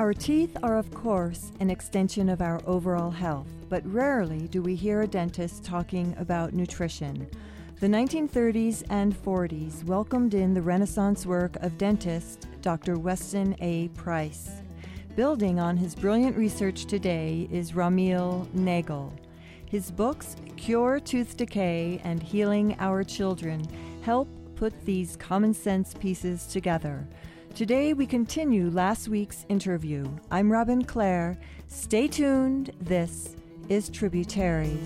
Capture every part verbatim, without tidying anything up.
Our teeth are, of course, an extension of our overall health, but rarely do we hear a dentist talking about nutrition. The nineteen thirties and forties welcomed in the Renaissance work of dentist Doctor Weston A. Price. Building on his brilliant research today is Ramil Nagel. His books, Cure Tooth Decay and Healing Our Children, help put these common sense pieces together. Today we continue last week's interview. I'm Robin Clare. Stay tuned. This is Tributaries.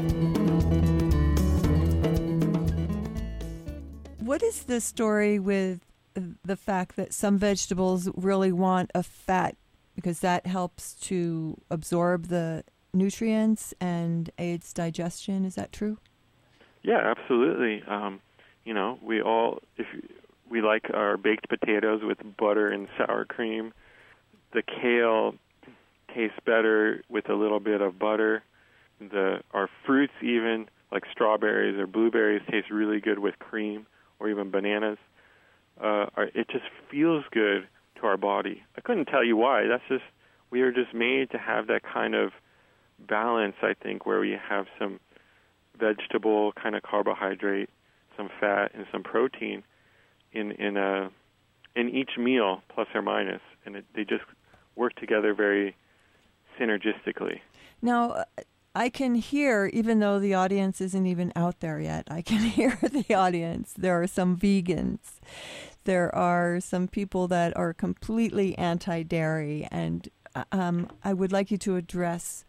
What is the story with the fact that some vegetables really want a fat because that helps to absorb the nutrients and aids digestion? Is that true? Yeah, absolutely. Um, you know, we all, if we like our baked potatoes with butter and sour cream. The kale tastes better with a little bit of butter. The our fruits, even like strawberries or blueberries, taste really good with cream, or even bananas. Uh, are, it just feels good to our body. I couldn't tell you why. That's just, we are just made to have that kind of balance, I think, where we have some vegetable kind of carbohydrate, some fat, and some protein in in a in each meal, plus or minus, and it, they just work together very synergistically. Now, I can hear, even though the audience isn't even out there yet, I can hear the audience. There are some vegans. There are some people that are completely anti-dairy, and um, I would like you to address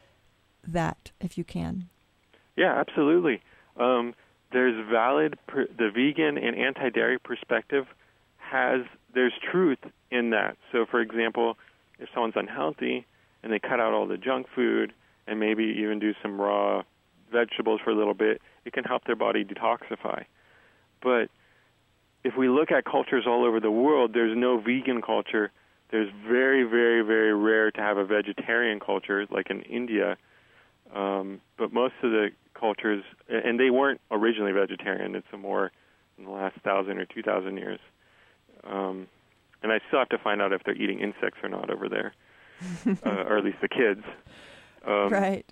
that, if you can. Yeah, absolutely. Um, there's valid, per, the vegan and anti-dairy perspective has, there's truth in that. So, for example, if someone's unhealthy and they cut out all the junk food and maybe even do some raw vegetables for a little bit, it can help their body detoxify. But if we look at cultures all over the world, there's no vegan culture. There's very, very, very rare to have a vegetarian culture, like in India. Um, but most of the cultures, and they weren't originally vegetarian, it's a more in the last thousand or two thousand years. Um, and I still have to find out if they're eating insects or not over there, uh, or at least the kids. Um, right.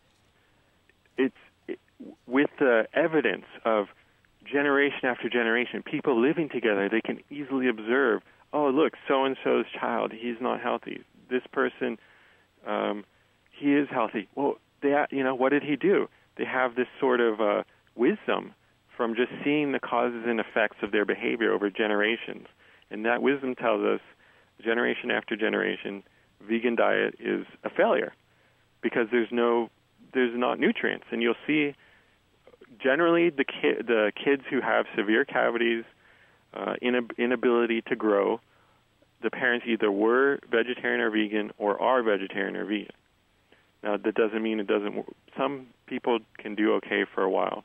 It's it, with the evidence of generation after generation, people living together, they can easily observe, oh, look, so-and-so's child, he's not healthy. This person, um, he is healthy. Well, they, you know, what did he do? They have this sort of uh, wisdom from just seeing the causes and effects of their behavior over generations. And that wisdom tells us, generation after generation, vegan diet is a failure because there's no, there's not nutrients. And you'll see, generally, the ki- the kids who have severe cavities, uh, inab- inability to grow, the parents either were vegetarian or vegan or are vegetarian or vegan. Now, that doesn't mean it doesn't work. Some people can do okay for a while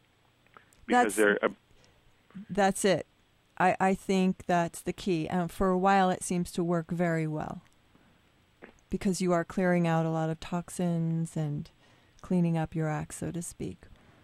because that's, they're... A, that's it. I, I think that's the key. And for a while, it seems to work very well because you are clearing out a lot of toxins and cleaning up your act, so to speak.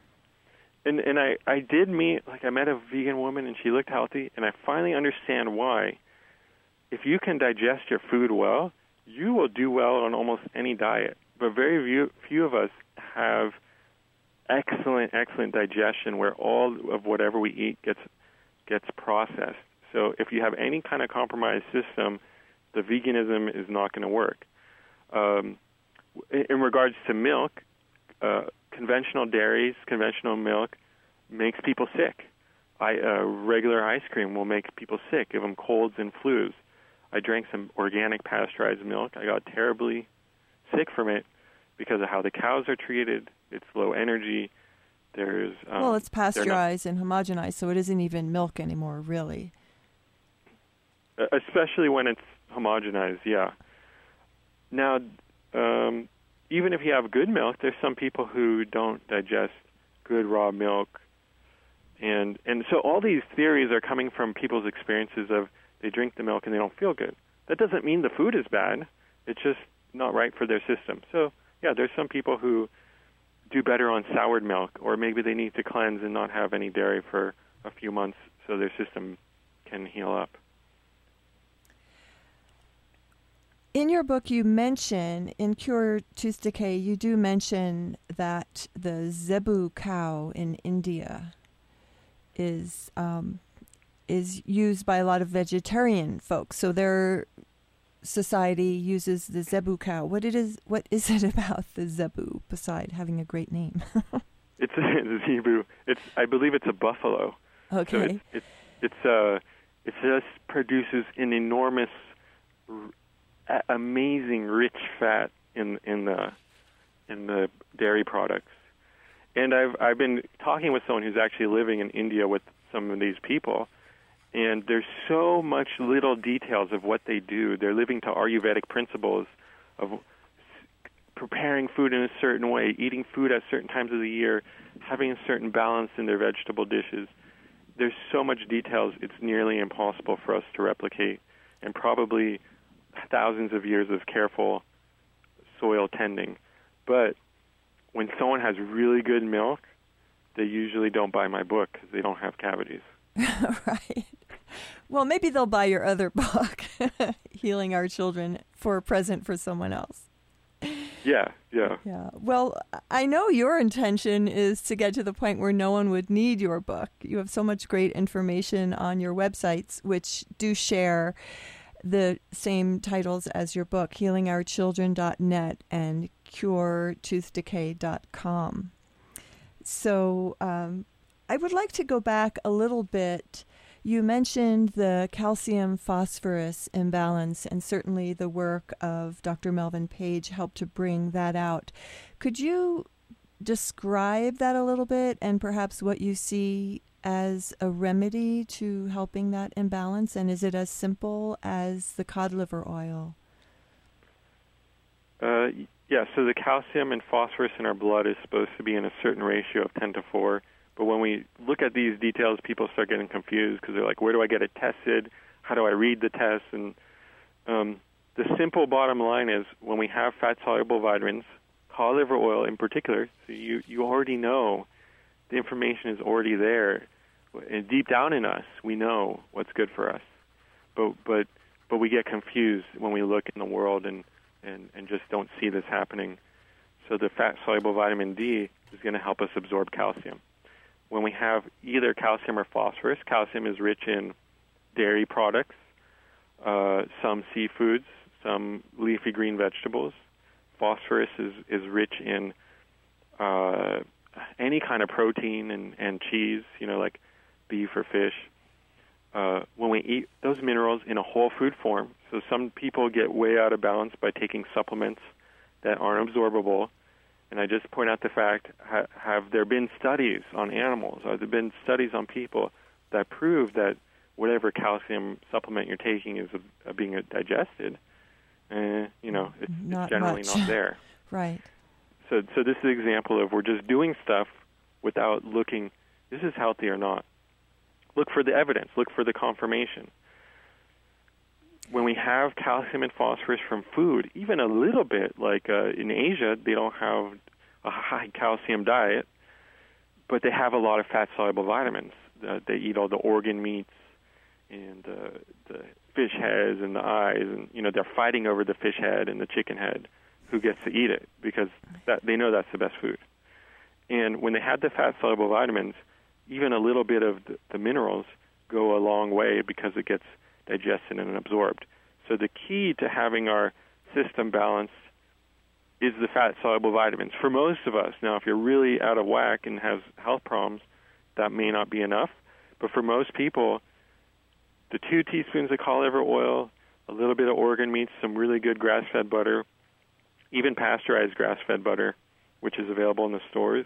And and I, I did meet, like I met a vegan woman and she looked healthy, and I finally understand why. If you can digest your food well, you will do well on almost any diet. But very few, few of us have excellent, excellent digestion where all of whatever we eat gets gets processed. So if you have any kind of compromised system, the veganism is not going to work. Um, in, in regards to milk, uh, conventional dairies, conventional milk makes people sick. I, uh, regular ice cream will make people sick, give them colds and flus. I drank some organic pasteurized milk. I got terribly sick from it because of how the cows are treated. It's low energy. There's um, well, it's pasteurized and homogenized, so it isn't even milk anymore, really. Especially when it's homogenized, yeah. Now, um, even if you have good milk, there's some people who don't digest good raw milk. And and so all these theories are coming from people's experiences of they drink the milk and they don't feel good. That doesn't mean the food is bad. It's just not right for their system. So, yeah, there's some people who do better on soured milk, or maybe they need to cleanse and not have any dairy for a few months so their system can heal up. In your book, you mention, in Cure Tooth Decay, you do mention that the zebu cow in India is um, is used by a lot of vegetarian folks. So their society uses the zebu cow. What it is? What is it about the zebu, beside having a great name? It's a zebu. It's I believe it's a buffalo. Okay. So it's it's it's uh it just produces an enormous, r- amazing, rich fat in in the in the dairy products. And I've I've been talking with someone who's actually living in India with some of these people, and there's so much little details of what they do. They're living to Ayurvedic principles of preparing food in a certain way, eating food at certain times of the year, having a certain balance in their vegetable dishes. There's so much details, it's nearly impossible for us to replicate, and probably thousands of years of careful soil tending. But when someone has really good milk, they usually don't buy my book because they don't have cavities. Right. Well, maybe they'll buy your other book, Healing Our Children, for a present for someone else. Yeah, yeah. Yeah. Well, I know your intention is to get to the point where no one would need your book. You have so much great information on your websites, which do share the same titles as your book, healing our children dot net and cure tooth decay dot com. So um, I would like to go back a little bit. You mentioned the calcium-phosphorus imbalance, and certainly the work of Doctor Melvin Page helped to bring that out. Could you describe that a little bit, and perhaps what you see as a remedy to helping that imbalance? And is it as simple as the cod liver oil? Uh, yeah, so the calcium and phosphorus in our blood is supposed to be in a certain ratio of ten to four. But when we look at these details, people start getting confused because they're like, where do I get it tested? How do I read the test? And um, the simple bottom line is when we have fat-soluble vitamins, cod liver oil in particular, so you, you already know the information is already there. And deep down in us, we know what's good for us. But but but we get confused when we look in the world and, and, and just don't see this happening. So the fat-soluble vitamin D is going to help us absorb calcium. When we have either calcium or phosphorus, calcium is rich in dairy products, uh, some seafoods, some leafy green vegetables. Phosphorus is, is rich in uh, any kind of protein and, and cheese, you know, like beef or fish. Uh, when we eat those minerals in a whole food form, so some people get way out of balance by taking supplements that aren't absorbable. And I just point out the fact, ha- have there been studies on animals? Have there been studies on people that prove that whatever calcium supplement you're taking is uh, being digested? Uh, you know, it's, not it's generally much. not there. Right. So, so this is an example of we're just doing stuff without looking, this is healthy or not. Look for the evidence. Look for the confirmation. When we have calcium and phosphorus from food, even a little bit, like uh, in Asia, they don't have a high calcium diet, but they have a lot of fat-soluble vitamins. Uh, they eat all the organ meats and uh, the fish heads and the eyes, and you know they're fighting over the fish head and the chicken head, who gets to eat it because that, they know that's the best food. And when they have the fat-soluble vitamins, even a little bit of the, the minerals go a long way because it gets digested and absorbed. So the key to having our system balanced is the fat-soluble vitamins. For most of us, now if you're really out of whack and have health problems, that may not be enough. But for most people, the two teaspoons of cod liver oil, a little bit of organ meats, some really good grass-fed butter, even pasteurized grass-fed butter, which is available in the stores,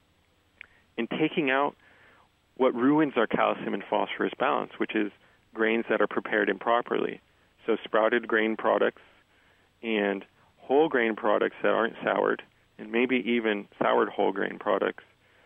and taking out what ruins our calcium and phosphorus balance, which is grains that are prepared improperly. So sprouted grain products and whole grain products that aren't soured, and maybe even soured whole grain products,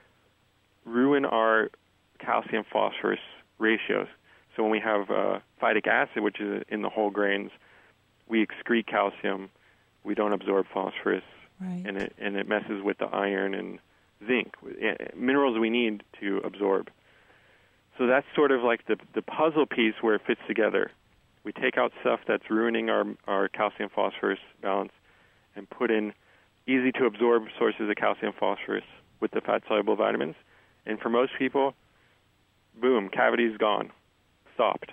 ruin our calcium phosphorus ratios. So when we have uh, phytic acid, which is in the whole grains, we excrete calcium, we don't absorb phosphorus, right. and it and it messes with the iron and zinc, minerals we need to absorb. So that's sort of like the the puzzle piece where it fits together. We take out stuff that's ruining our, our calcium-phosphorus balance and put in easy-to-absorb sources of calcium-phosphorus with the fat-soluble vitamins. And for most people, boom, cavity's gone, stopped.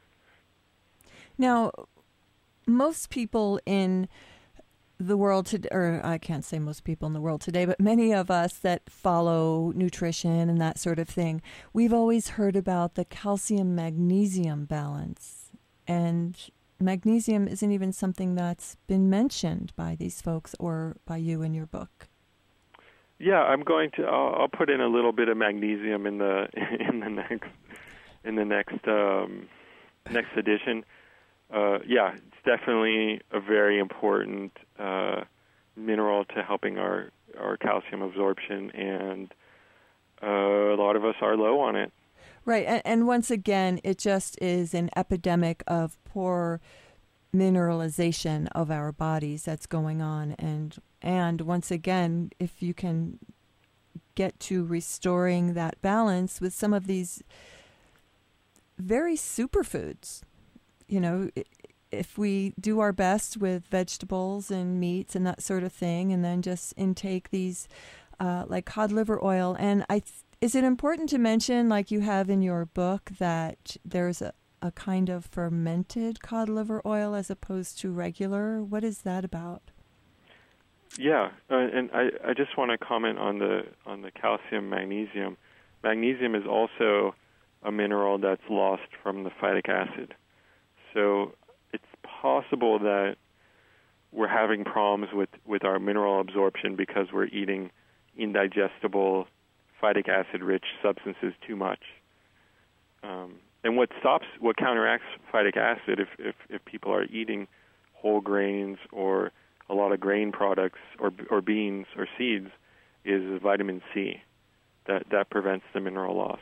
Now, most people in the world today, or I can't say most people in the world today, but many of us that follow nutrition and that sort of thing, we've always heard about the calcium-magnesium balance. And magnesium isn't even something that's been mentioned by these folks or by you in your book. Yeah, I'm going to. I'll, I'll put in a little bit of magnesium in the in the next in the next um, next edition. Uh, yeah, it's definitely a very important uh, mineral to helping our, our calcium absorption, and uh, a lot of us are low on it. Right, and, and once again, it just is an epidemic of poor mineralization of our bodies that's going on, and and once again, if you can get to restoring that balance with some of these very superfoods. You know, if we do our best with vegetables and meats and that sort of thing, and then just intake these uh, like cod liver oil. And I, th- is it important to mention, like you have in your book, that there's a, a kind of fermented cod liver oil as opposed to regular? What is that about? Yeah, uh, and I, I just want to comment on the on the calcium magnesium. Magnesium is also a mineral that's lost from the phytic acid. So it's possible that we're having problems with, with our mineral absorption because we're eating indigestible phytic acid-rich substances too much. Um, and what stops, what counteracts phytic acid if, if, if people are eating whole grains or a lot of grain products or or beans or seeds is vitamin C. That, that prevents the mineral loss.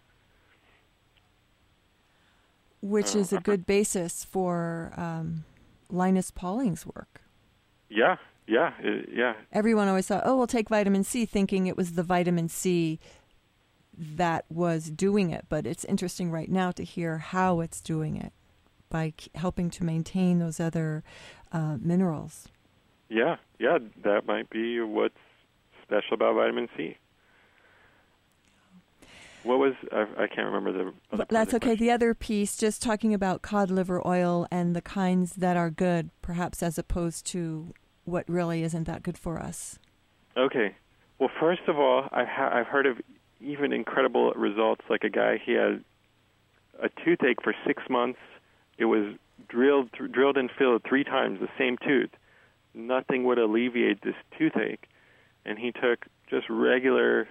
Which is a good basis for um, Linus Pauling's work. Yeah, yeah, uh, yeah. Everyone always thought, oh, we'll take vitamin C, thinking it was the vitamin C that was doing it. But it's interesting right now to hear how it's doing it by k- helping to maintain those other uh, minerals. Yeah, yeah, that might be what's special about vitamin C. What was, I, I can't remember the other That's okay. question. The other piece, just talking about cod liver oil and the kinds that are good, perhaps as opposed to what really isn't that good for us. Okay. Well, first of all, I've, ha- I've heard of even incredible results, like a guy, he had a toothache for six months. It was drilled, th- drilled and filled three times, the same tooth. Nothing would alleviate this toothache. And he took just regular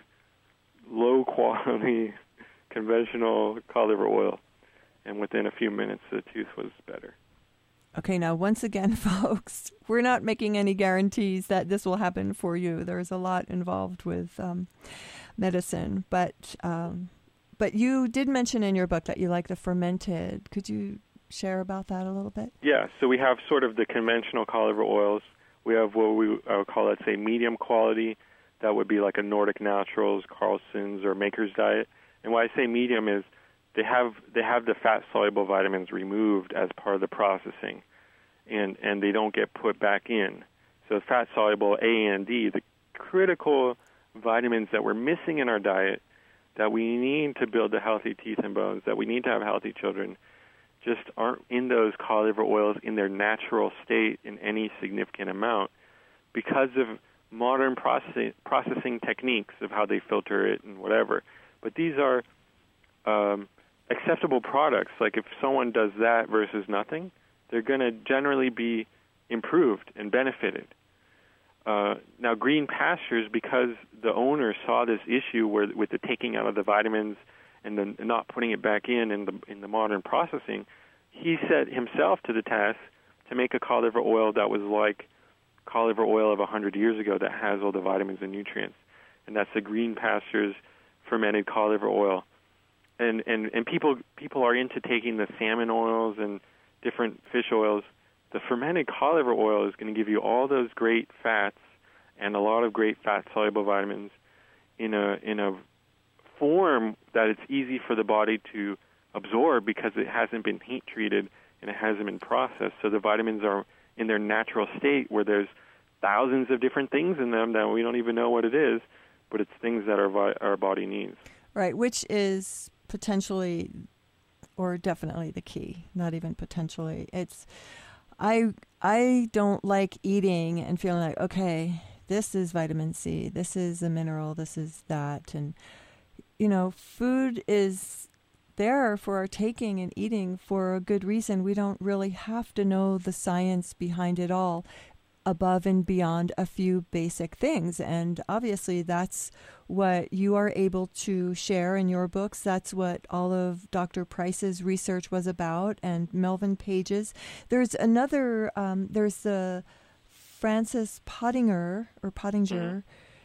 low-quality, conventional cod liver oil, and within a few minutes, the tooth was better. Okay, now, once again, folks, we're not making any guarantees that this will happen for you. There's a lot involved with um, medicine, but um, but you did mention in your book that you like the fermented. Could you share about that a little bit? Yeah, so we have sort of the conventional cod liver oils. We have what we I would call, let's say, medium quality. That would be like a Nordic Naturals, Carlson's, or Maker's Diet. And why I say medium is they have they have the fat-soluble vitamins removed as part of the processing, and, and they don't get put back in. So fat-soluble A and D, the critical vitamins that we're missing in our diet that we need to build the healthy teeth and bones, that we need to have healthy children, just aren't in those cod liver oils in their natural state in any significant amount because of modern processing, processing techniques of how they filter it and whatever. But these are um, acceptable products. Like if someone does that versus nothing, they're going to generally be improved and benefited. Uh, now, Green Pastures, because the owner saw this issue where with the taking out of the vitamins and the and not putting it back in in the in the modern processing, he set himself to the task to make a cod liver oil that was like cod liver oil of one hundred years ago that has all the vitamins and nutrients. And that's the Green Pastures fermented cod liver oil. And, and, and people people are into taking the salmon oils and different fish oils. The fermented cod liver oil is going to give you all those great fats and a lot of great fat-soluble vitamins in a in a form that it's easy for the body to absorb because it hasn't been heat-treated and it hasn't been processed. So the vitamins are in their natural state where there's thousands of different things in them that we don't even know what it is, but it's things that our, vi- our body needs. Right, which is potentially or definitely the key, not even potentially. It's I I don't like eating and feeling like, okay, this is vitamin C, this is a mineral, this is that. And, you know, food is there for our taking and eating for a good reason. We don't really have to know the science behind it all above and beyond a few basic things. And obviously that's what you are able to share in your books. That's what all of Doctor Price's research was about, and Melvin Page's. There's another, um, there's the Francis Pottinger, or Pottinger,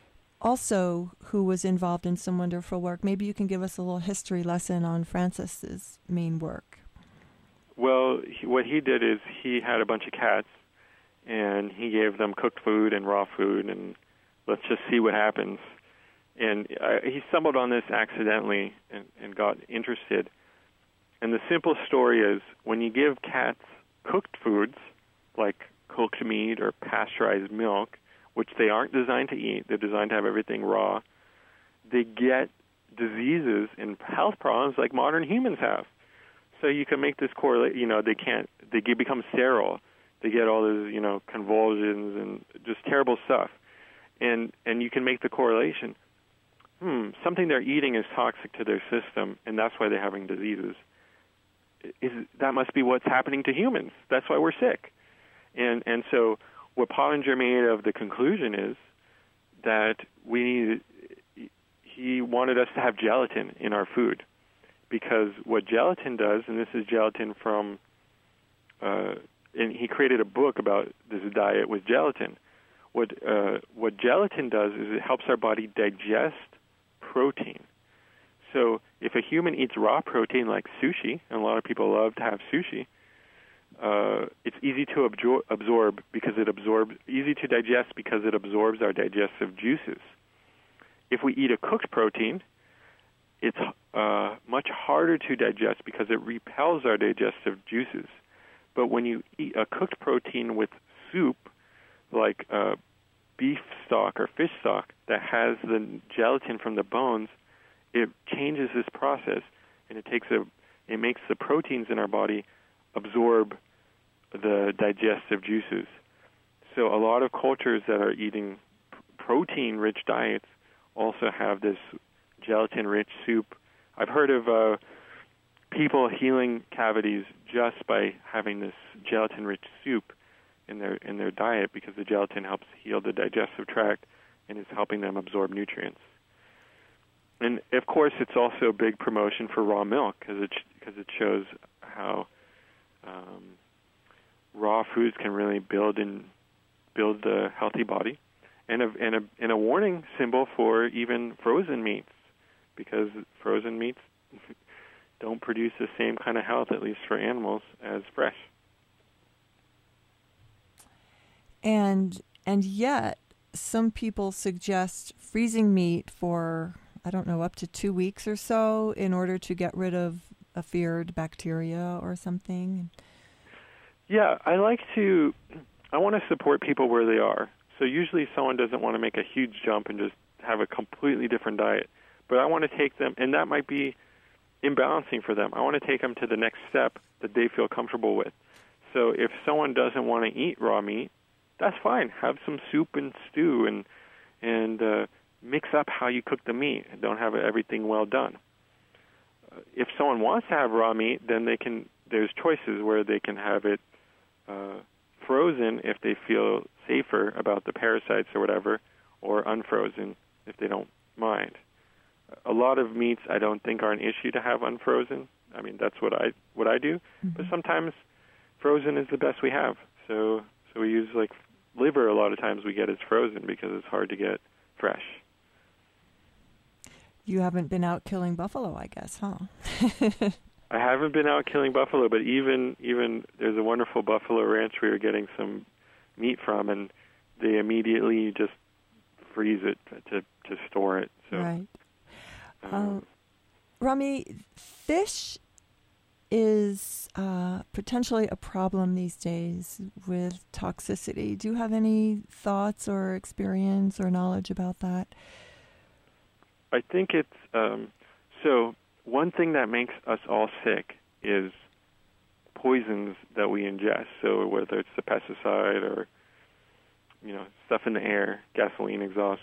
also who was involved in some wonderful work. Maybe you can give us a little history lesson on Francis's main work. Well, he, what he did is he had a bunch of cats, and he gave them cooked food and raw food, and let's just see what happens. And uh, he stumbled on this accidentally and, and got interested. And the simple story is, when you give cats cooked foods, like cooked meat or pasteurized milk, which they aren't designed to eat, they're designed to have everything raw, they get diseases and health problems like modern humans have. So you can make this correlate, you know, they can't, they get, become sterile. They get all those, you know, convulsions and just terrible stuff. And and you can make the correlation. Hmm, something they're eating is toxic to their system, and that's why they're having diseases. Is, that must be what's happening to humans. That's why we're sick. And and so what Pottinger made of the conclusion is that we need, he wanted us to have gelatin in our food, because what gelatin does, and this is gelatin from, uh, and he created a book about this diet with gelatin. What uh, what gelatin does is it helps our body digest protein. So if a human eats raw protein like sushi, and a lot of people love to have sushi, uh, it's easy to absor- absorb because it absorbs, easy to digest because it absorbs our digestive juices. If we eat a cooked protein, it's uh, much harder to digest because it repels our digestive juices. But when you eat a cooked protein with soup, like uh, beef stock or fish stock that has the gelatin from the bones, it changes this process, and it takes a, it makes the proteins in our body absorb the digestive juices. So a lot of cultures that are eating protein-rich diets also have this gelatin-rich soup. I've heard of uh, people healing cavities just by having this gelatin-rich soup in their in their diet, because the gelatin helps heal the digestive tract and is helping them absorb nutrients. And of course, it's also a big promotion for raw milk, because it because it shows how um, raw foods can really build and build a healthy body, and a and a and a warning symbol for even frozen meats, because frozen meats don't produce the same kind of health, at least for animals, as fresh. And and yet, some people suggest freezing meat for, I don't know, up to two weeks or so in order to get rid of a feared bacteria or something. Yeah, I like to, I want to support people where they are. So usually someone doesn't want to make a huge jump and just have a completely different diet. But I want to take them, and that might be imbalancing for them. I want to take them to the next step that they feel comfortable with. So if someone doesn't want to eat raw meat, that's fine. Have some soup and stew, and and uh, mix up how you cook the meat. Don't have everything well done. Uh, if someone wants to have raw meat, then they can. There's choices where they can have it uh, frozen if they feel safer about the parasites or whatever, or unfrozen if they don't mind. A lot of meats I don't think are an issue to have unfrozen. I mean, that's what I what I do. Mm-hmm. But sometimes frozen is the best we have. So so we use like liver. A lot of times we get is frozen because it's hard to get fresh. You haven't been out killing buffalo, I guess, huh? I haven't been out killing buffalo, but even even there's a wonderful buffalo ranch we were getting some meat from, and they immediately just freeze it to to store it. So, right. Um, uh, Rami, fish is uh, potentially a problem these days with toxicity. Do you have any thoughts or experience or knowledge about that? I think it's, um, so one thing that makes us all sick is poisons that we ingest. So whether it's the pesticide or, you know, stuff in the air, gasoline exhaust.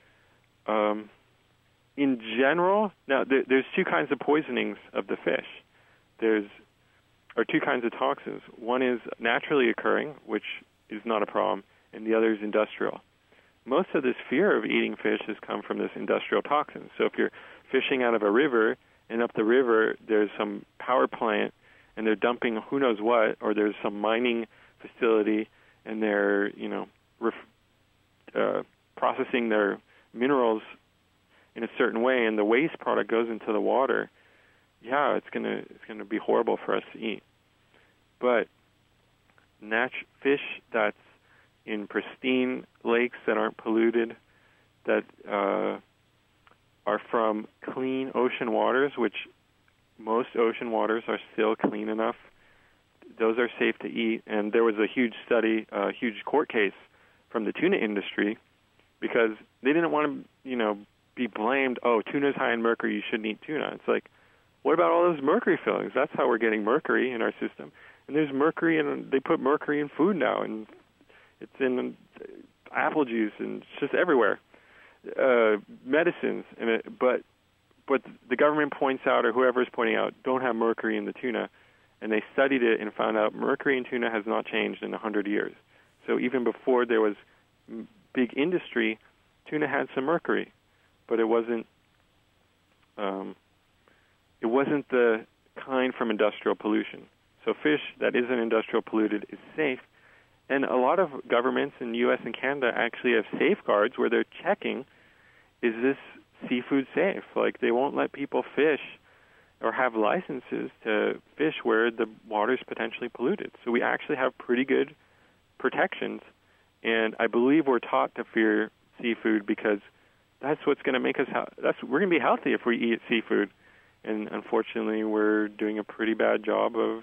Um, in general, now there, there's two kinds of poisonings of the fish. There's, or two kinds of toxins. One is naturally occurring, which is not a problem, and the other is industrial. Most of this fear of eating fish has come from this industrial toxin. So if you're fishing out of a river, and up the river there's some power plant, and they're dumping who knows what, or there's some mining facility, and they're, you know, ref, uh, processing their minerals in a certain way, and the waste product goes into the water. Yeah, it's gonna it's gonna be horrible for us to eat. But nat- fish that's in pristine lakes that aren't polluted, that uh, are from clean ocean waters, which most ocean waters are still clean enough, those are safe to eat. And there was a huge study, a huge court case from the tuna industry, because they didn't want to, you know, be blamed, oh, tuna's high in mercury, you shouldn't eat tuna. It's like, what about all those mercury fillings? That's how we're getting mercury in our system. And there's mercury, and they put mercury in food now, and it's in apple juice, and it's just everywhere. Uh, medicines, and it, but but the government points out, or whoever is pointing out, don't have mercury in the tuna. And they studied it and found out mercury in tuna has not changed in one hundred years. So even before there was big industry, tuna had some mercury, but it wasn't um, it wasn't the kind from industrial pollution. So fish that isn't industrial polluted is safe. And a lot of governments in the U S and Canada actually have safeguards where they're checking, is this seafood safe? Like, they won't let people fish or have licenses to fish where the water is potentially polluted. So we actually have pretty good protections. And I believe we're taught to fear seafood because that's what's going to make us, that's we're going to be healthy if we eat seafood. And unfortunately, we're doing a pretty bad job of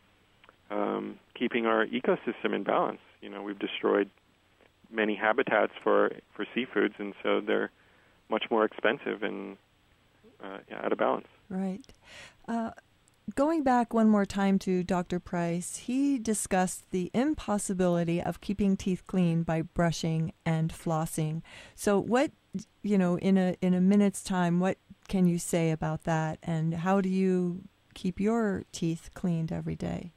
um, keeping our ecosystem in balance. You know, we've destroyed many habitats for, for seafoods, and so they're much more expensive and uh, yeah, out of balance. Right. Uh, going back one more time to Doctor Price, he discussed the impossibility of keeping teeth clean by brushing and flossing. So what, you know, in a in a minute's time, what can you say about that, and how do you keep your teeth cleaned every day?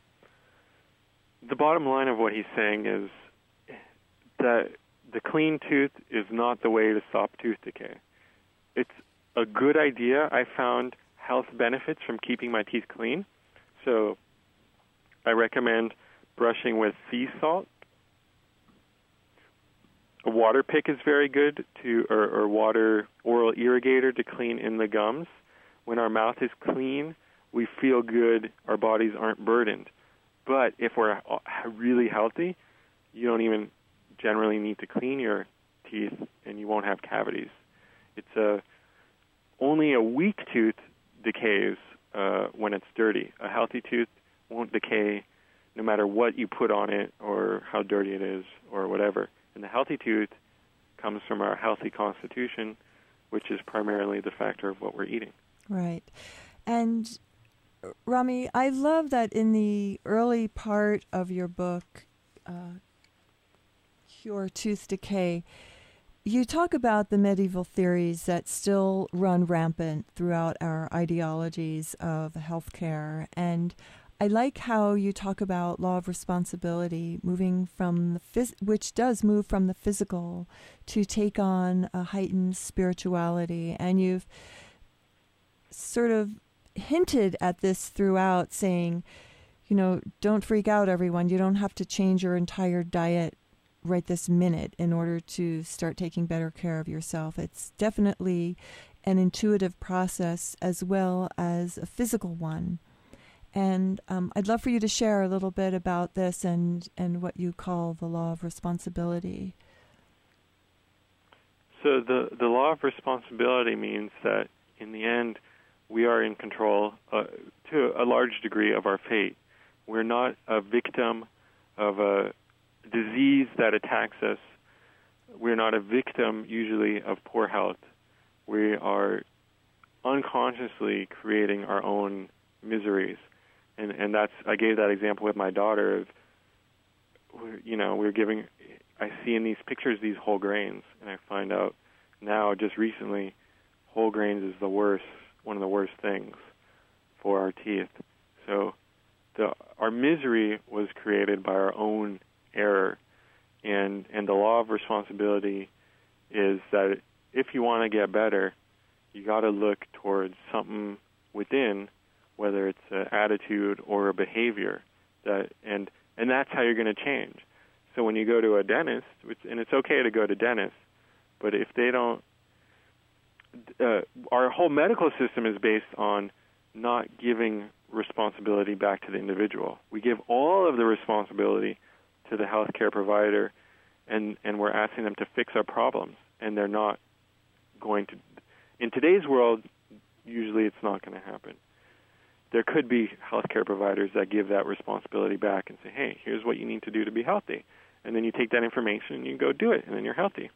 The bottom line of what he's saying is that the clean tooth is not the way to stop tooth decay. It's a good idea. I found health benefits from keeping my teeth clean. So I recommend brushing with sea salt. A water pick is very good, to, or, or water oral irrigator to clean in the gums. When our mouth is clean, we feel good, our bodies aren't burdened. But if we're really healthy, you don't even generally need to clean your teeth, and you won't have cavities. It's a only a weak tooth decays uh, when it's dirty. A healthy tooth won't decay no matter what you put on it or how dirty it is or whatever. And the healthy tooth comes from our healthy constitution, which is primarily the factor of what we're eating. Right. And Rami, I love that in the early part of your book, uh, Cure Tooth Decay, you talk about the medieval theories that still run rampant throughout our ideologies of healthcare. And I like how you talk about law of responsibility, moving from the phys- which does move from the physical to take on a heightened spirituality. And you've sort of hinted at this throughout, saying, you know, don't freak out, everyone. You don't have to change your entire diet right this minute in order to start taking better care of yourself. It's definitely an intuitive process as well as a physical one. And um, I'd love for you to share a little bit about this and, and what you call the law of responsibility. So the, the law of responsibility means that in the end, we are in control uh, to a large large degree of our fate. We're not a victim of a disease that attacks us. We're not a victim, usually, of poor health. We are unconsciously creating our own miseries. And and that's, I gave that example with my daughter of, you know, we're giving, I see in these pictures these whole grains, and I find out now, just recently, whole grains is the worst, one of the worst things for our teeth. So the, our misery was created by our own error, and and the law of responsibility is that if you want to get better, you got to look towards something within, whether it's an attitude or a behavior, that and and that's how you're going to change. So when you go to a dentist, which, and it's okay to go to dentists, but if they don't, uh, our whole medical system is based on not giving responsibility back to the individual. We give all of the responsibility to the healthcare provider, and, and we're asking them to fix our problems, and they're not going to. In today's world, usually it's not going to happen. There could be healthcare providers that give that responsibility back and say, hey, here's what you need to do to be healthy. And then you take that information and you go do it, and then you're healthy.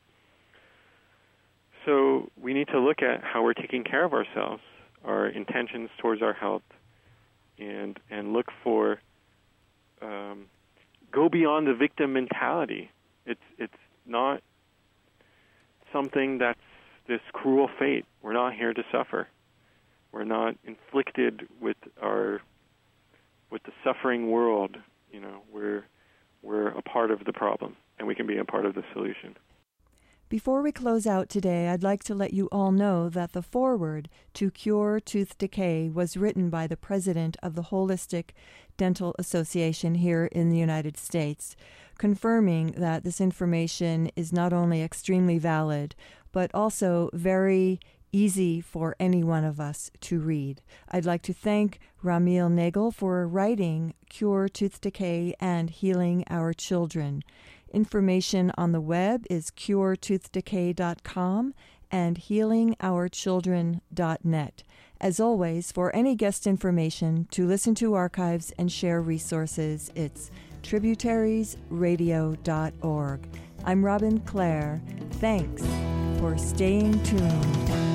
So we need to look at how we're taking care of ourselves, our intentions towards our health, and and look for, um, go beyond the victim mentality. It's it's not something that's this cruel fate. We're not here to suffer. We're not inflicted with our with the suffering world. You know, we're we're a part of the problem, and we can be a part of the solution. Before we close out today, I'd like to let you all know that the foreword to Cure Tooth Decay was written by the president of the Holistic Dental Association here in the United States, confirming that this information is not only extremely valid, but also very easy for any one of us to read. I'd like to thank Ramil Nagel for writing Cure Tooth Decay and Healing Our Children. Information on the web is cure tooth decay dot com and healing our children dot net. As always, for any guest information, to listen to archives and share resources, it's tributaries radio dot org. I'm Robin Clare. Thanks for staying tuned.